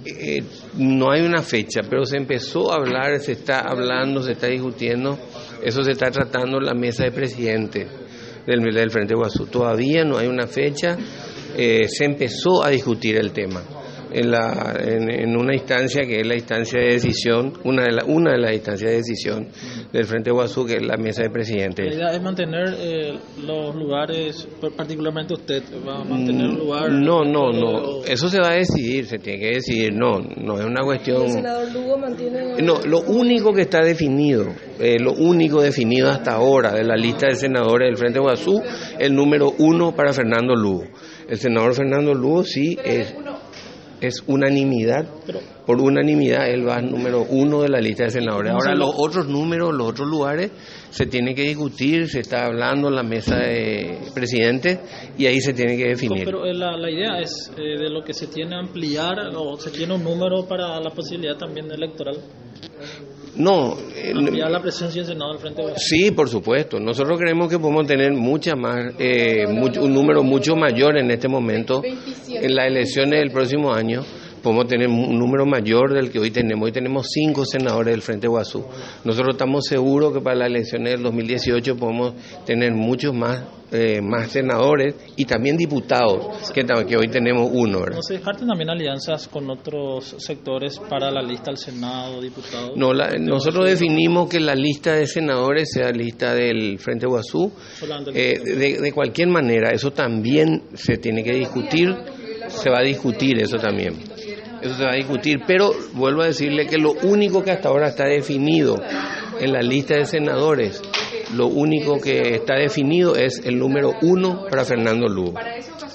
No hay una fecha, pero se empezó a hablar, se está hablando, se está discutiendo, eso se está tratando en la mesa de presidentes del Frente Guazú. Todavía no hay una fecha, se empezó a discutir el tema en una instancia que es la instancia de decisión, una de las instancias de decisión del Frente Guazú, que es la mesa de presidentes. La idea es mantener los lugares, particularmente usted va a mantener un lugar. No, eso se va a decidir, se tiene que decidir, no es una cuestión. ¿El senador Lugo mantiene? No, lo único que está definido, lo único definido hasta ahora de la lista de senadores del Frente Guazú, el número 1 para Fernando Lugo. El senador Fernando Lugo sí es unanimidad, por unanimidad él va al número 1 de la lista de senadores. Ahora los otros números, los otros lugares se tiene que discutir, se está hablando en la mesa de presidentes y ahí se tiene que definir. Pero la idea es de lo que se tiene ampliar o se tiene un número para la posibilidad también electoral. No, ampliar la presencia del Senado al Frente Guazú. Sí, por supuesto. Nosotros creemos que podemos tener mucha más, un número mucho mayor en este momento. En las elecciones del próximo año podemos tener un número mayor del que hoy tenemos. Hoy tenemos 5 senadores del Frente Guazú. Nosotros estamos seguros que para las elecciones del 2018 podemos tener muchos más senadores y también diputados, que hoy tenemos 1, ¿verdad? ¿No se descartan también alianzas con otros sectores para la lista al Senado, diputados? No, nosotros definimos que la lista de senadores sea lista del Frente Guazú. De cualquier manera, eso también se tiene que discutir, se va a discutir eso también. Eso se va a discutir, pero vuelvo a decirle que lo único que hasta ahora está definido en la lista de senadores, lo único que está definido es el número 1 para Fernando Lugo.